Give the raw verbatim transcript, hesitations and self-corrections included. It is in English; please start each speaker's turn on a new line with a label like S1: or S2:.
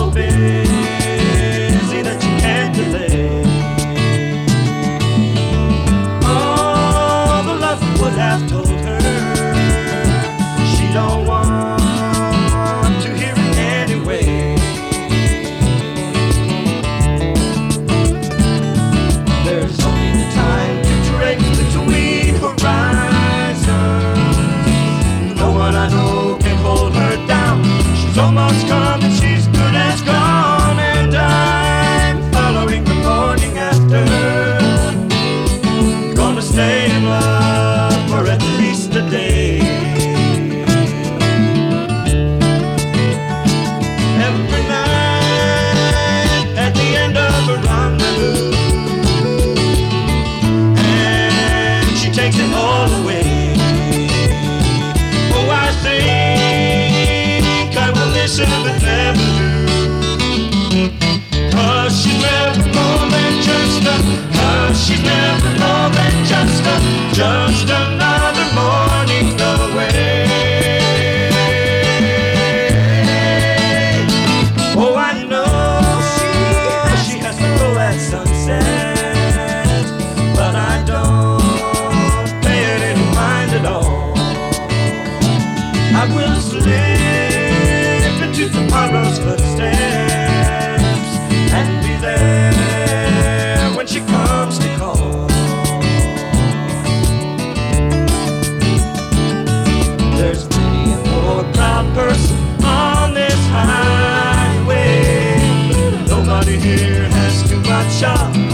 S1: so busy that you can't delay. All the love would have told her she don't want to hear it anyway. There's only the time to trade between horizons. No one I know can hold her down. She's almost come and she's good as gone, and I'm following the morning after. Gonna stay in love for at least a day. Every night at the end of a rendezvous, and she takes it all away. Oh, I think I will listen but never do. Cause she's never more than just a, cause she's never more than just a, just another morning away. Oh, I know she, she has to go at sunset, but I don't pay it any mind at all. I will slip into tomorrow's footsteps and be there when she comes to call. There's many a poor proud person on this highway. Nobody here has too much of